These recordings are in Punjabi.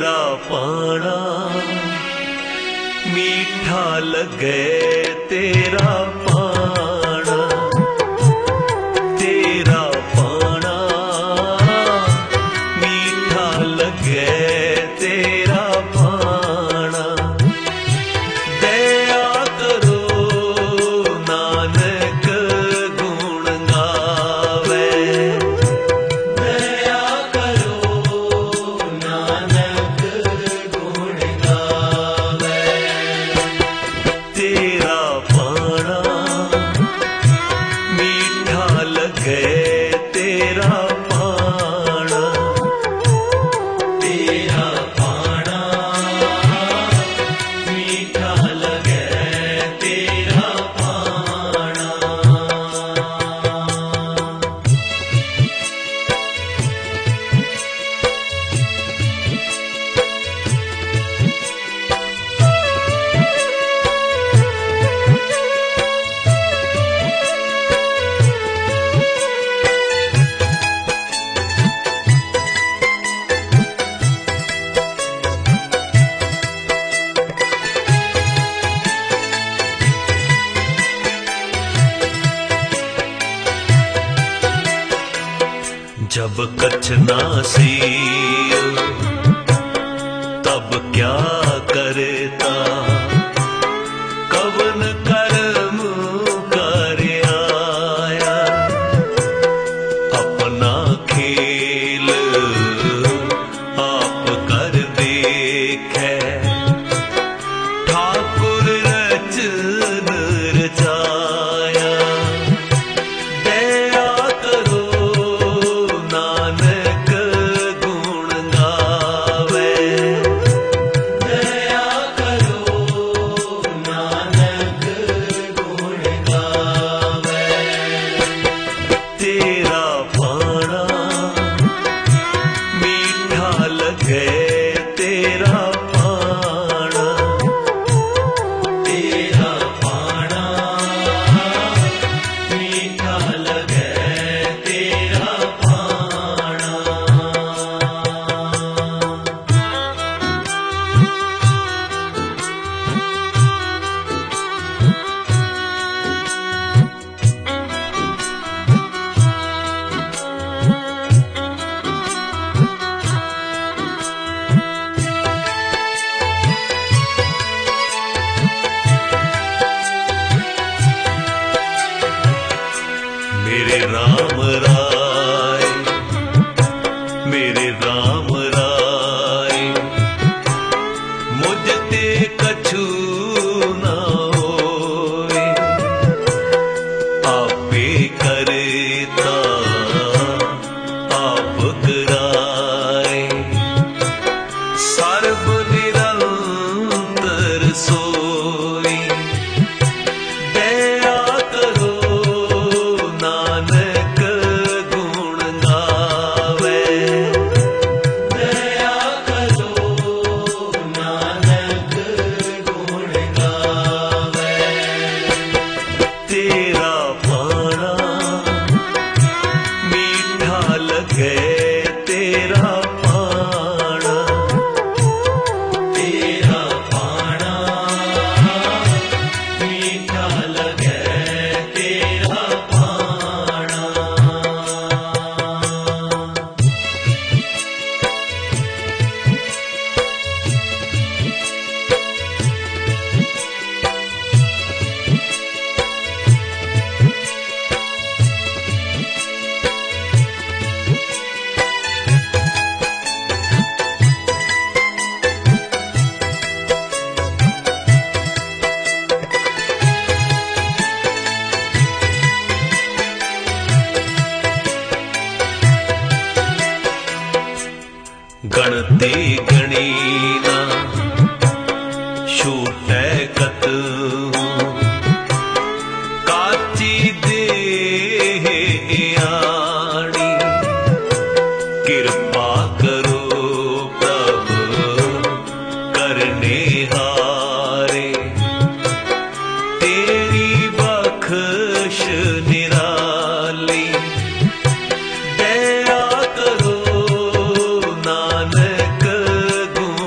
तेरा पाना मीठा लगे तेरा पाना, तेरा पाना मीठा लगे तेरा पाना। दया करो नानक गुण गावे, दया करो नानक गुण गावे। तेरा पाना मीठा लगे तेरा पाना, तेरा पाना मीठा लगे तेरा पाना। जब कछ ना सीयो तब क्या करता, कवन कर्म कर आया। अपना खेल आप कर देखे, ठाकुर रचन रचाया। दया करो नानक गुण गावे, दया करो नानक गुण गावे। तेरा पाना मीठा लगे तेरा पाना, तेरा पाना मीठा लगे तेरा पाना। मेरे राम राय, मेरे राम राय, मुझ ते कछु ना होए। आपे करता आप कराए, सर्व निरंतर सोई। दया करो नानक गुण गावे, दया करो नानक गुण गावे। तेरा पाना मीठा लगे तेरा पाना, तेरा पाना मीठा लगे तेरा पाना। गणते गणीना छूटे कत, काची देह आणी। कृपा करो प्रभु करने हारे, तेरी बख्श निराली। दया करो नानक गुण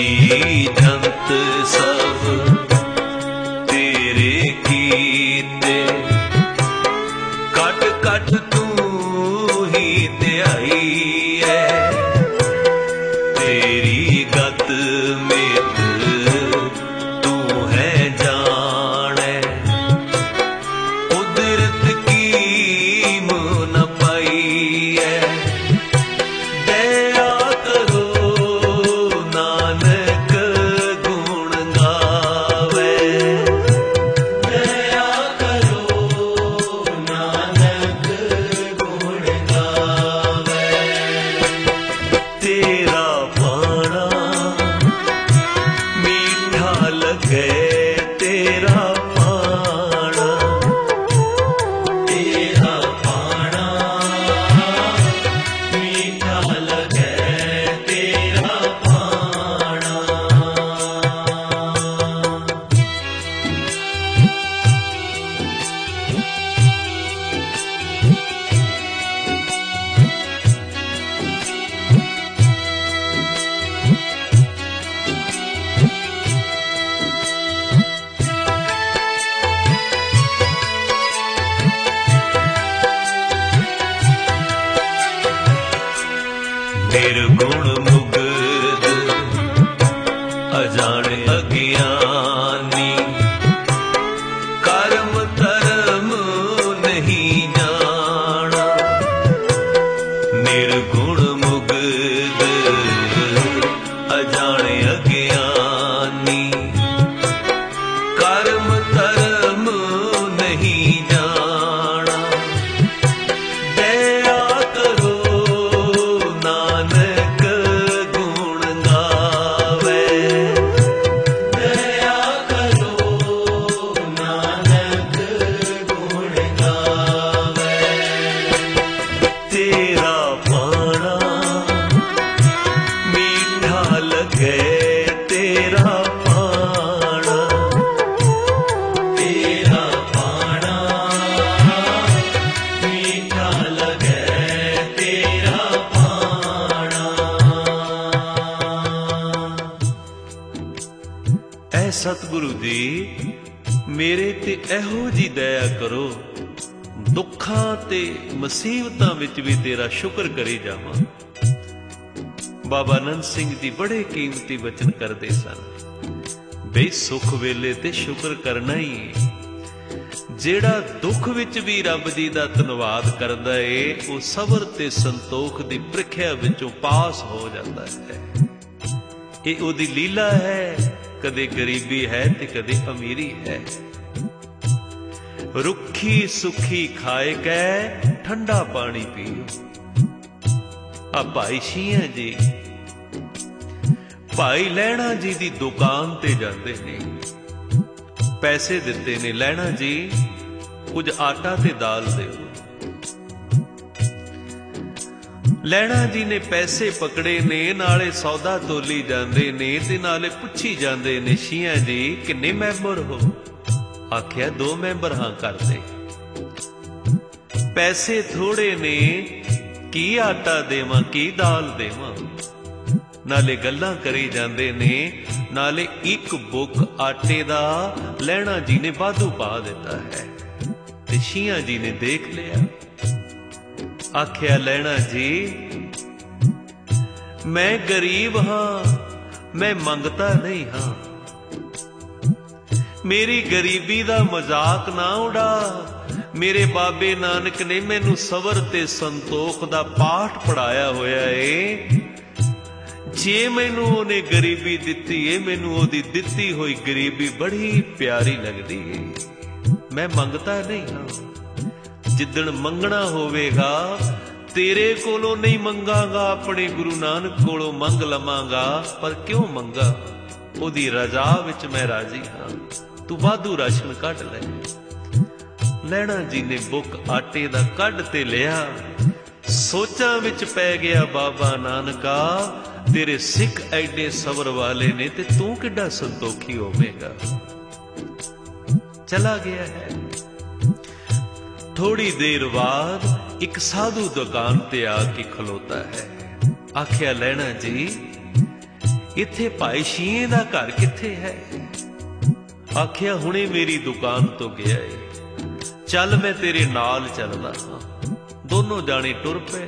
जी जंत सब तेरे कीते, कट कट तू ही ध्याई है। तेरी गत मित तू है जाने, कुदरत की मुन पाई है। दया करो नानक गुण गावे, दया करो नानक गुण गावे। तेरा पाना मीठा लगे, तेरा पाना, तेरा पाना मीठा लगे, तेरा पाना। निर्गुण मुग्ध अजाने अज्ञानी, कर्म धर्म नहीं जाना। निर्गुण मुग्ध अजाने अज्ञानी, कर्म धर्म नहीं जाना। दया करो नानक गुण गावे, दया करो नानक गुण गावे। तेरा पाना मीठा लगे, तेरा पाना, तेरा पाना मीठा लगे, तेरा पाना। ऐ सतगुरु जी मेरे ते एहो जी दया करो, दुखां ते मुसीबतां विच भी तेरा शुक्र करी जावां। बाबा आनंद सिंह जी बड़े कीमती वचन करते सन, बे सुख वेले ते शुक्र करना ही है। ਜਿਹੜਾ ਦੁੱਖ ਵਿੱਚ ਵੀ ਰੱਬ ਜੀ ਦਾ ਧੰਨਵਾਦ ਕਰਦਾ ਏ, ਉਹ ਸਬਰ ਤੇ ਸੰਤੋਖ ਦੀ ਪ੍ਰੀਖਿਆ ਵਿੱਚੋਂ ਪਾਸ ਹੋ ਜਾਂਦਾ ਹੈ। ਇਹ ਉਹਦੀ ਲੀਲਾ ਹੈ, ਕਦੇ ਗਰੀਬੀ ਹੈ ਤੇ ਕਦੇ ਅਮੀਰੀ ਹੈ। ਰੁੱਖੀ ਸੁੱਖੀ ਖਾਏ ਕੈ ਠੰਡਾ ਪਾਣੀ ਪੀਓ। ਆ ਭਾਈ ਸ਼ੀਆਂ ਜੀ, ਭਾਈ ਲਹਿਣਾ ਜੀ ਦੀ ਦੁਕਾਨ ਤੇ ਜਾਂਦੇ ਨੇ, ਪੈਸੇ ਦਿੱਤੇ ਨੇ, ਲਹਿਣਾ ਜੀ ਕੁਝ ਆਟਾ ਤੇ ਦਾਲ ਦਿਓ। ਲਹਿਣਾ ਜੀ ਨੇ ਪੈਸੇ ਪਕੜੇ ਨੇ, ਨਾਲੇ ਸੌਦਾ ਤੋਲੀ ਜਾਂਦੇ ਨੇ ਤੇ ਨਾਲੇ ਪੁੱਛੀ ਜਾਂਦੇ ਨੇ, ਸ਼ੀਆਂ ਜੀ ਕਿੰਨੇ ਮੈਂਬਰ ਹੋ? ਆਖਿਆ 2 ਮੈਂਬਰ ਹਾਂ ਘਰ ਦੇ। ਪੈਸੇ ਥੋੜੇ ਨੇ, ਕੀ ਆਟਾ ਦੇਵਾਂ ਕੀ ਦਾਲ ਦੇਵਾਂ? ਨਾਲੇ ਗੱਲਾਂ ਕਰੀ ਜਾਂਦੇ ਨੇ, ਨਾਲੇ ਇੱਕ ਬੁੱਕ ਆਟੇ ਦਾ ਲਹਿਣਾ ਜੀ ਨੇ ਵਾਧੂ ਪਾ ਦਿੱਤਾ ਹੈ। ਤੇ ਸ਼ੀਆਂ ਜੀ ਨੇ ਦੇਖ ਲਿਆ, ਆਖਿਆ ਲਹਿਣਾ ਜੀ ਮੈਂ ਗਰੀਬ ਹਾਂ, ਮੈਂ ਮੰਗਤਾ ਨਹੀਂ ਹਾਂ। ਮੇਰੀ ਗਰੀਬੀ ਦਾ ਮਜ਼ਾਕ ਨਾ ਉਡਾ। ਮੇਰੇ ਬਾਬੇ ਨਾਨਕ ਨੇ ਮੈਨੂੰ ਸਬਰ ਤੇ ਸੰਤੋਖ ਦਾ ਪਾਠ ਪੜਾਇਆ ਹੋਇਆ ਏ। ਜੇ ਮੈਨੂੰ ਉਹਨੇ ਗਰੀਬੀ ਦਿੱਤੀ ਏ, ਮੈਨੂੰ ਉਹਦੀ ਦਿੱਤੀ ਹੋਈ ਗਰੀਬੀ ਬੜੀ ਪਿਆਰੀ ਲੱਗਦੀ ਏ। ਮੈਂ ਮੰਗਤਾ ਨਹੀਂ ਹਾਂ। ਜਿੱਦਣ ਮੰਗਣਾ ਹੋਵੇਗਾ ਤੇਰੇ ਕੋਲੋਂ ਨਹੀਂ ਮੰਗਾਂਗਾ, ਆਪਣੇ ਗੁਰੂ ਨਾਨਕ ਕੋਲੋਂ ਮੰਗ ਲਵਾਂਗਾ। ਪਰ ਕਿਉਂ ਮੰਗਾ? ਉਹਦੀ ਰਜ਼ਾ ਵਿੱਚ ਮੈਂ ਰਾਜ਼ੀ ਹਾਂ। ਤੂੰ ਵਾਧੂ ਰਾਸ਼ਨ ਕੱਢ ਲੈ। ਲਹਿਣਾ ਜੀ ਨੇ ਬੁੱਕ ਆਟੇ ਦਾ ਕੱਢ ਤੇ ਲਿਆ। ਸੋਚਾਂ ਵਿੱਚ ਪੈ ਗਿਆ, ਬਾਬਾ ਨਾਨਕਾ ਤੇਰੇ ਸਿੱਖ ਐਡੇ ਸਬਰ ਵਾਲੇ ਨੇ ਤੇ ਤੂੰ ਕਿੱਡਾ ਸੰਤੋਖੀ ਹੋਵੇਗਾ। ਚਲਾ ਗਿਆ ਹੈ। थोड़ी देर बाद एक साधु दुकान ते आके खलोता है। आख्या लैना जी इत्थे भाई छीए दा घर कित्थे है? आखिया हुणे मेरी दुकान तो गया है, चल मैं तेरे नाल चलदा हां। दोनों जाने टुर पे।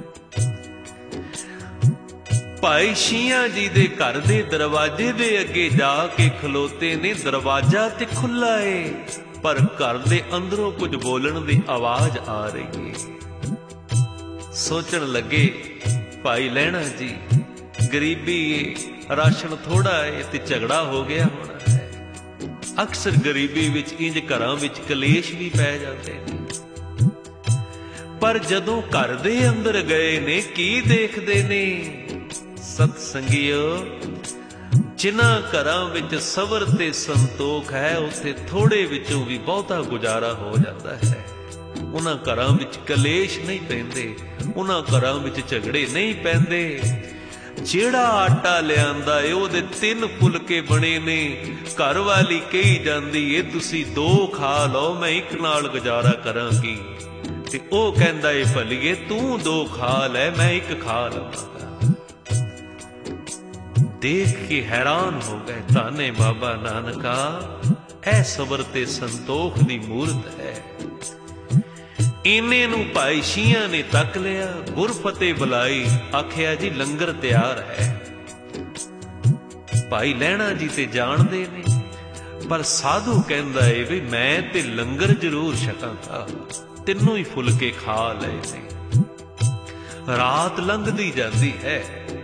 भाई छीया जी दे घर दे दरवाजे दे अगे जाके खलोते ने। दरवाजा ते खुला है पर घर दे अंदरों कुछ बोलण दी आवाज आ रही है। सोचण लगे भाई लहणा जी गरीबी है, राशन थोड़ा है ते झगड़ा हो गया होना है। अक्सर गरीबी विच इंज घरां विच कलेश भी पै जाते हैं। पर जदों घर दे अंदर गए ने की देखदे ने? सतसंगियो, जिन्हां घरां विच सबर ते संतोख है उत्थे थोड़े विचों भी बहुता गुजारा हो जाता है। उन्हां घरां विच कलेश नहीं पैंदे, उन्हां घरां विच झगड़े नहीं पैंदे। जेड़ा आटा लिआंदा ए ओहदे 3 फुलके बने ने, घर वाली कही जांदी ए तुसी 2 खा लो मैं 1 नाल गुजारा करांगी, ते ओह कहंदा ए भलीए तू 2 खा लै मैं 1 खा लवांगा। देख के हैरान हो गए ताने बाबा नानका, ऐ सबर ते संतोख दी मूरत है। इन्ने नूं भाई छीया ने तक लिया, गुरफतेह बुलाई, आखिया जी लंगर तैयार है। भाई लहणा जी ते जानदे ने, पर साधु कहंदा है भी मैं ते लंगर जरूर छकांगा, तीनों ही फुलके खा लए ने। रात लंघदी जाती है।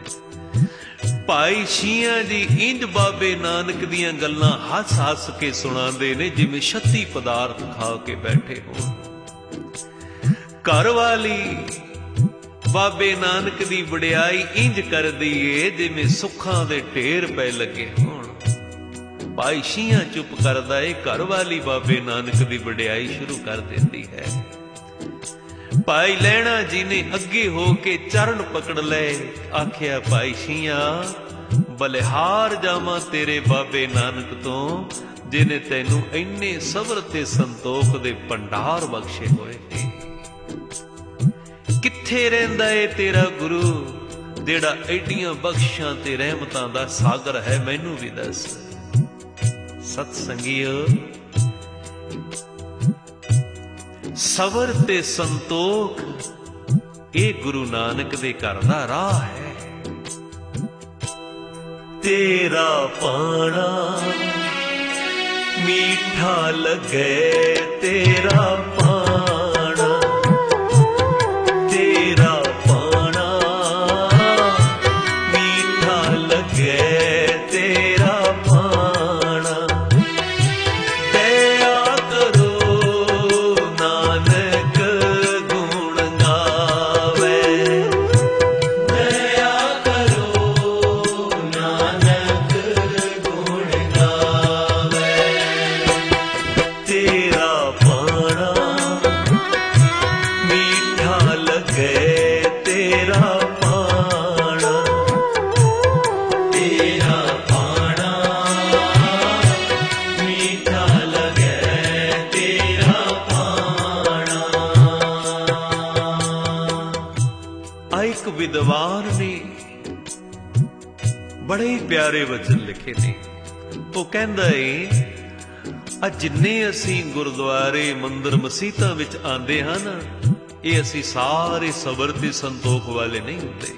भाई छीया जी इंज बाबे नानक दियां गल्लां हस हस के सुणांदे ने जिवें 36 पदार्थ खा के बैठे होण। घर वाली बाबे नानक दी वडियाई इंज करदी ए जिवें सुखां दे ढेर पै लगे होण। भाई छीया चुप करदा ए, घर वाली बाबे नानक दी वडियाई शुरू कर देती है। भाई लहणा जी ने अगे हो के चरण पकड़ ले, आखिया भाई छीया बलिहार जावां तेरे बाबे नानक तो जिन्हें तैनू इन्ने सबर ते संतोख दे भंडार बख्शे होए ने। कित्थे रहिंदा ए तेरा गुरु जेड़ा एडियां बख्शां ते रहमतां दा सागर है, मैनू भी दस। सतसंगियो, सबर ते संतोख ए गुरु नानक दे घर दा राह है। तेरा पाना मीठा लगे, तेरा पाना, तेरा पाना मीठा लगे, तेरा पाना। दया करो नानक गुण गावे, दया करो नानक गुण गावे। तेरा पाना मीठा लगे, तेरा पाना, तेरा पाना मीठा लगे, तेरा पाना। एक विद्वान ने बड़े प्यारे वचन लिखे ने। वो कहंदा है आ जिन्ने असी गुरुद्वारे मंदिर मसीतां विच आंदे हां ना, ये असी सारे सबर ते संतोख वाले नहीं होंदे।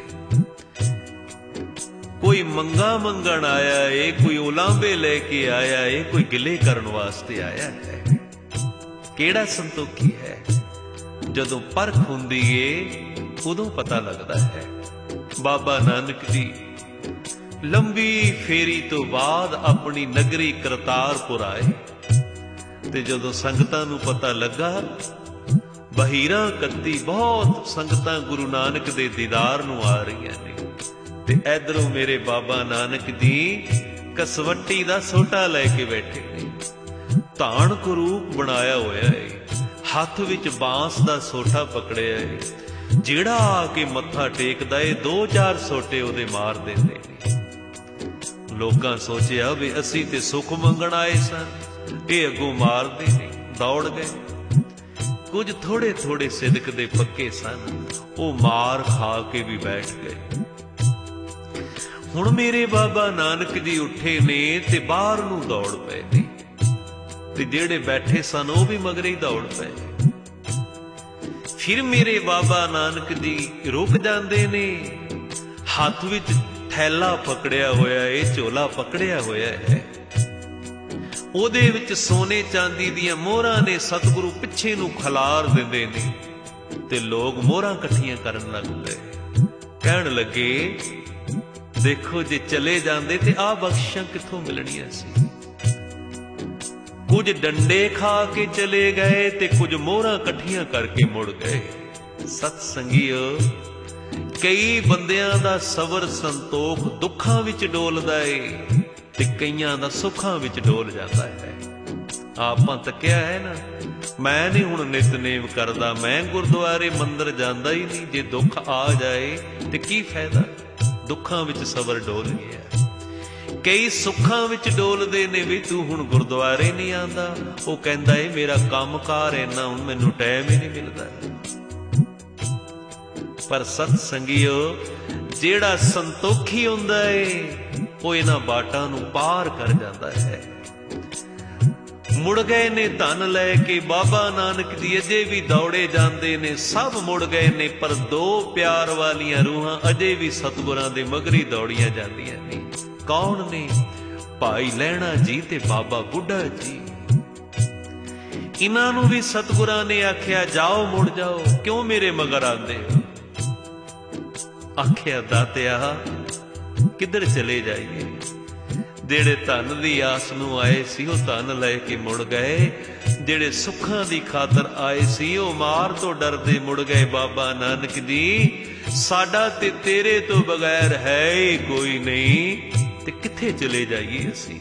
कोई मंगा मंगण आया है, कोई उलांबे लेके आया है, कोई गिले करन वास्ते आया है। केड़ा संतोखी है? जदों परख हुंदी है उदों पता लगदा है। बाबा नानक जी लंबी फेरी तो बाद अपनी नगरी करतारपुर आए, ते जदों संगतां नूं पता लगा बहीरा कत्ती बहुत संगतां गुरु नानक दे दीदार नूं आ रहीआं ने, ते इधरों मेरे बाबा नानक जी कसवट्टी दा सोटा लैके बैठे ने। धान को रूप बनाया होया है, हथ विच बांस दा सोटा पकड़िया है। जेड़ा आके मत्था टेकदा है 2-4 सोटे उहदे मार देंदे ने। लोकां सोचिया भी असी ते सुख मंगण आए सन, ये अगों मारदे ने, दौड़ गए। कुछ थोड़े थोड़े सिदक दे पक्के सन, वो मार खा के भी बैठ गए। ਹੁਣ ਮੇਰੇ ਬਾਬਾ ਨਾਨਕ ਜੀ ਉੱਠੇ ਨੇ ਤੇ ਬਾਹਰ ਨੂੰ ਦੌੜ ਪਏ ਨੇ, ਤੇ ਜਿਹੜੇ ਬੈਠੇ ਸਨ ਉਹ ਵੀ ਮਗਰੇ ਹੀ ਦੌੜ ਪਏ। ਫਿਰ ਮੇਰੇ ਬਾਬਾ ਨਾਨਕ ਜੀ ਰੁਕ ਜਾਂਦੇ ਨੇ, ਹੱਥ ਵਿੱਚ ਥੈਲਾ ਪਕੜਿਆ ਹੋਇਆ ਏ, ਝੋਲਾ ਪਕੜਿਆ ਹੋਇਆ ਹੈ, ਉਹਦੇ ਵਿੱਚ ਸੋਨੇ ਚਾਂਦੀ ਦੀਆਂ ਮੋਹਰਾਂ ਨੇ। ਸਤਿਗੁਰੂ ਪਿੱਛੇ ਨੂੰ ਖਲਾਰ ਦਿੰਦੇ ਨੇ ਤੇ ਲੋਕ ਮੋਹਰਾਂ ਇਕੱਠੀਆਂ ਕਰਨ ਲੱਗ ਪਏ। ਕਹਿਣ ਲੱਗੇ, ਦੇਖੋ ਜੇ ਚਲੇ ਜਾਂਦੇ ਤੇ ਆਹ ਬਖਸ਼ਿਸ਼ਾਂ ਕਿੱਥੋਂ ਮਿਲਣੀਆਂ ਸੀ। ਕੁਝ ਡੰਡੇ ਖਾ ਕੇ ਚਲੇ ਗਏ ਤੇ ਕੁਝ ਮੋਹਰਾਂ ਇਕੱਠੀਆਂ ਕਰਕੇ ਮੁੜ ਗਏ। ਸਤ ਸੰਗੀਓ, ਕਈ ਬੰਦਿਆਂ ਦਾ ਸਬਰ ਸੰਤੋਖ ਦੁੱਖਾਂ ਵਿੱਚ ਡੋਲਦਾ ਏ ਤੇ ਕਈਆਂ ਦਾ ਸੁੱਖਾਂ ਵਿੱਚ ਡੋਲ ਜਾਂਦਾ ਹੈ। ਆਪਾਂ ਤੱਕਿਆ ਹੈ ਨਾ, ਮੈਂ ਨਹੀਂ ਹੁਣ ਨਿਤਨੇਮ ਕਰਦਾ, ਮੈਂ ਗੁਰਦੁਆਰੇ ਮੰਦਰ ਜਾਂਦਾ ਹੀ ਨਹੀਂ। ਜੇ ਦੁੱਖ ਆ ਜਾਏ ਤੇ ਕੀ ਫਾਇਦਾ, ਦੁੱਖਾਂ ਵਿੱਚ ਸਬਰ ਡੋਲ ਗਿਆ। ਕਈ ਸੁੱਖਾਂ ਵਿੱਚ ਡੋਲਦੇ ਨੇ, ਵੀ ਤੂੰ ਹੁਣ ਗੁਰਦੁਆਰੇ ਨਹੀਂ ਆਂਦਾ। ਉਹ ਕਹਿੰਦਾ ਏ ਮੇਰਾ ਕੰਮਕਾਰ ਇੰਨਾ, ਹੁਣ ਮੈਨੂੰ ਟਾਈਮ ਹੀ ਨਹੀਂ ਮਿਲਦਾ। ਪਰ ਸਤ ਸੰਗੀਓ, ਜਿਹੜਾ ਸੰਤੋਖੀ ਹੁੰਦਾ ਏ ਉਹ ਇਹਨਾਂ ਬਾਟਾਂ ਨੂੰ ਪਾਰ ਕਰ ਜਾਂਦਾ ਹੈ। ਮੁੜ ਗਏ ਨੇ ਧਨ ਲੈ ਕੇ ਬਾਬਾ ਨਾਨਕ ਜੀ, ਅਜੇ ਵੀ ਦੌੜੇ ਜਾਂਦੇ ਨੇ। ਸਭ ਮੁੜ ਗਏ ਨੇ, ਪਰ ਦੋ ਪਿਆਰ ਵਾਲੀਆਂ ਰੂਹਾਂ ਅਜੇ ਵੀ ਸਤਿਗੁਰਾਂ ਦੇ ਮਗਰੀ ਦੌੜੀਆਂ ਜਾਂਦੀਆਂ ਨੇ। ਕੌਣ ਨੇ? ਭਾਈ ਲਹਿਣਾ ਜੀ ਤੇ ਬਾਬਾ ਬੁੱਢਾ ਜੀ। ਇਹਨਾਂ ਨੂੰ ਵੀ ਸਤਿਗੁਰਾਂ ਨੇ ਆਖਿਆ, ਜਾਓ ਮੁੜ ਜਾਓ, ਕਿਉਂ ਮੇਰੇ ਮਗਰ ਆਂਦੇ ਹੋ? ਆਖਿਆ, ਦਾਤਿਆ ਕਿੱਧਰ ਚਲੇ ਜਾਈਏ? ਜਿਹੜੇ ਧਨ ਦੀ ਆਸ ਨੂੰ ਆਏ ਸੀ ਉਹ ਧਨ ਲੈ ਕੇ ਮੁੜ ਗਏ, ਜਿਹੜੇ ਸੁੱਖਾਂ ਦੀ ਖਾਤਰ ਆਏ ਸੀ ਉਹ ਮਾਰ ਤੋਂ ਡਰਦੇ ਮੁੜ ਗਏ। ਬਾਬਾ ਨਾਨਕ ਜੀ, ਸਾਡਾ ਤੇ ਤੇਰੇ ਤੋਂ ਬਗੈਰ ਹੈ ਹੀ ਕੋਈ ਨਹੀਂ, ਤੇ ਕਿੱਥੇ ਚਲੇ ਜਾਈਏ ਅਸੀਂ?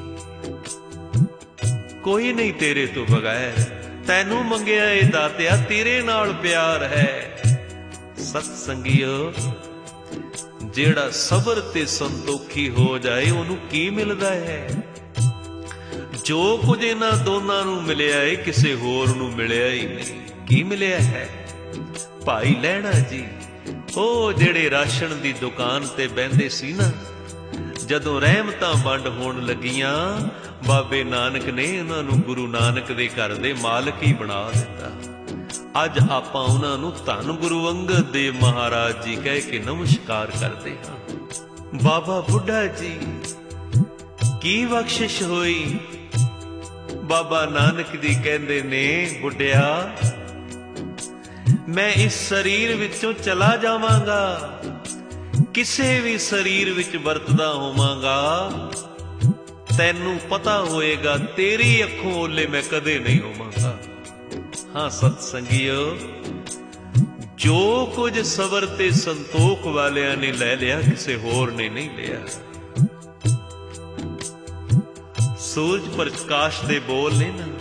ਕੋਈ ਨਹੀਂ ਤੇਰੇ ਤੋਂ ਬਗੈਰ, ਤੈਨੂੰ ਮੰਗਿਆ ਏ ਦਾਤਿਆ, ਤੇਰੇ ਨਾਲ ਪਿਆਰ ਹੈ। ਸਤ ਸੰਗੀਓ, ਜਿਹੜਾ ਸਬਰ ਤੇ ਸੰਤੋਖੀ ਹੋ ਜਾਏ ਉਹਨੂੰ ਕੀ ਮਿਲਦਾ ਹੈ? ਜੋ ਕੁਝ ਇਹਨਾਂ ਦੋਨਾਂ ਨੂੰ ਮਿਲਿਆ ਏ ਕਿਸੇ ਹੋਰ ਨੂੰ ਮਿਲਿਆ ਹੀ ਨਹੀਂ। ਕੀ ਮਿਲਿਆ ਹੈ? ਭਾਈ ਲਹਿਣਾ ਜੀ, ਉਹ ਜਿਹੜੇ ਰਾਸ਼ਨ ਦੀ ਦੁਕਾਨ ਤੇ ਬਹਿੰਦੇ ਸੀ ਨਾ, ਜਦੋਂ ਰਹਿਮਤਾਂ ਵੰਡ ਹੋਣ ਲੱਗੀਆਂ, ਬਾਬੇ ਨਾਨਕ ਨੇ ਉਹਨਾਂ ਨੂੰ ਗੁਰੂ ਨਾਨਕ ਦੇ ਘਰ ਦੇ ਮਾਲਕ ਹੀ ਬਣਾ ਦਿੱਤਾ। ਅੱਜ ਆਪਾਂ ਉਹਨਾਂ ਨੂੰ ਧੰਨ ਗੁਰੂ ਅੰਗਦ ਦੇਵ ਮਹਾਰਾਜ ਜੀ ਕਹਿ ਕੇ ਨਮਸਕਾਰ ਕਰਦੇ ਹਾਂ। ਬਾਬਾ ਬੁੱਢਾ ਜੀ, ਕੀ ਬਖਸ਼ਿਸ਼ ਹੋਈ? ਬਾਬਾ ਨਾਨਕ ਜੀ ਕਹਿੰਦੇ ਨੇ, ਬੁੱਢਿਆ ਮੈਂ ਇਸ ਸਰੀਰ ਵਿੱਚੋਂ ਚਲਾ ਜਾਵਾਂਗਾ, ਕਿਸੇ ਵੀ ਸਰੀਰ ਵਿੱਚ ਵਰਤਦਾ ਹੋਵਾਂਗਾ, ਤੈਨੂੰ ਪਤਾ ਹੋਏਗਾ ਤੇਰੀ ਅੱਖੋਂ ਓਲੇ ਮੈਂ ਕਦੇ ਨਹੀਂ ਹੋਵਾਂਗਾ। ਹਾਂ ਸਤ ਸੰਗੀਓ, ਜੋ ਕੁਝ ਸਬਰ ਤੇ ਸੰਤੋਖ ਵਾਲਿਆਂ ਨੇ ਲੈ ਲਿਆ, ਕਿਸੇ ਹੋਰ ਨੇ ਨਹੀਂ ਲਿਆ। ਸੂਰਜ ਪ੍ਰਕਾਸ਼ ਦੇ ਬੋਲ ਨੇ ਨਾ,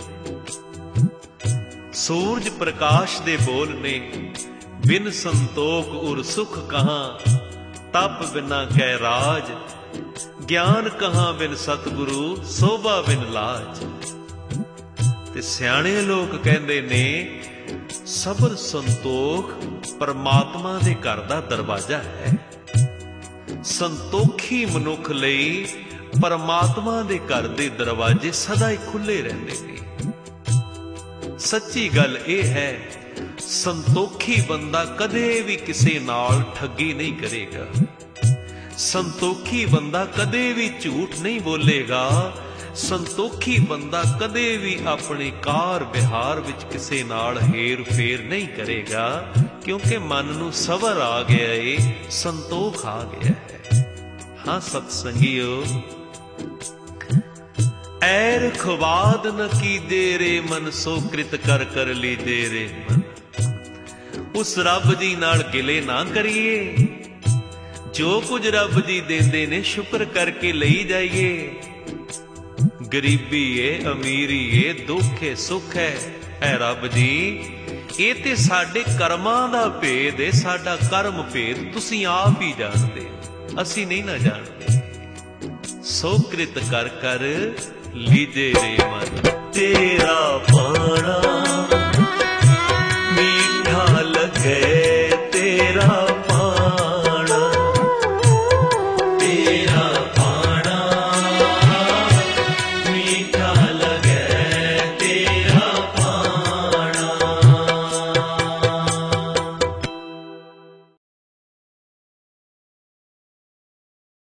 ਸੂਰਜ ਪ੍ਰਕਾਸ਼ ਦੇ ਬੋਲ ਨੇ, ਬਿਨ ਸੰਤੋਖ ਉਰ ਸੁਖ ਕਹਾਂ, ਤਪ ਬਿਨਾ ਕੈ ਰਾਜ, ਗਿਆਨ ਕਹਾਂ ਬਿਨ ਸਤਿਗੁਰੂ, ਸੋਭਾ ਬਿਨ ਲਾਜ। ਤੇ ਸਿਆਣੇ ਲੋਕ ਕਹਿੰਦੇ ਨੇ, ਸਬਰ ਸੰਤੋਖ ਪਰਮਾਤਮਾ ਦੇ ਘਰ ਦਾ ਦਰਵਾਜ਼ਾ ਹੈ। ਸੰਤੋਖੀ ਮਨੁੱਖ ਲਈ ਪਰਮਾਤਮਾ ਦੇ ਘਰ ਦੇ ਦਰਵਾਜ਼ੇ ਸਦਾ ਹੀ ਖੁੱਲੇ ਰਹਿੰਦੇ ਨੇ। ਸੱਚੀ ਗੱਲ ਇਹ ਹੈ, ਸੰਤੋਖੀ ਬੰਦਾ ਕਦੇ ਵੀ ਕਿਸੇ ਨਾਲ ਠੱਗੀ ਨਹੀਂ ਕਰੇਗਾ। ਸੰਤੋਖੀ ਬੰਦਾ ਕਦੇ ਵੀ ਝੂਠ ਨਹੀਂ ਬੋਲੇਗਾ। ਸੰਤੋਖੀ ਬੰਦਾ ਕਦੇ ਵੀ ਆਪਣੇ ਕਾਰ ਵਿਹਾਰ ਵਿੱਚ ਕਿਸੇ ਨਾਲ ਹੇਰ ਫੇਰ ਨਹੀਂ ਕਰੇਗਾ, ਕਿਉਂਕਿ ਮਨ ਨੂੰ ਸਬਰ ਆ ਗਿਆ ਏ, ਸੰਤੋਖ ਆ ਗਿਆ ਹੈ। ਹਾਂ ਸਤ ਸੰਗੀਓ, ਐਰ ਖਵਾਦ ਨ ਕੀਜੇ ਰੇ ਮਨ, ਸੋ ਕ੍ਰਿਤ ਕਰ ਕਰ ਲੀਜੇ ਰੇ ਮਨ। ਉਸ ਰੱਬ ਜੀ ਨਾਲ ਗਿਲੇ ਨਾ ਕਰੀਏ, ਜੋ ਕੁਝ ਰੱਬ ਜੀ ਦਿੰਦੇ ਨੇ ਸ਼ੁਕਰ ਕਰਕੇ ਲਈ ਜਾਈਏ। ਗਰੀਬੀ ਏ ਅਮੀਰੀ ਏ, ਦੁੱਖ ਏ ਸੁੱਖ ਹੈ, ਐ ਰੱਬ ਜੀ ਇਹ ਤੇ ਸਾਡੇ ਕਰਮਾਂ ਦਾ ਭੇਦ ਏ, ਸਾਡਾ ਕਰਮ ਭੇਦ ਤੁਸੀਂ ਆਪ ਹੀ ਜਾਣਦੇ, ਅਸੀਂ ਨਹੀਂ ਨਾ ਜਾਣਦੇ। ਸੋ ਕ੍ਰਿਤ ਕਰ ਕਰ ਲੀਜੇ ਰੇ ਮਨ, ਤੇਰਾ ਪਾਣਾ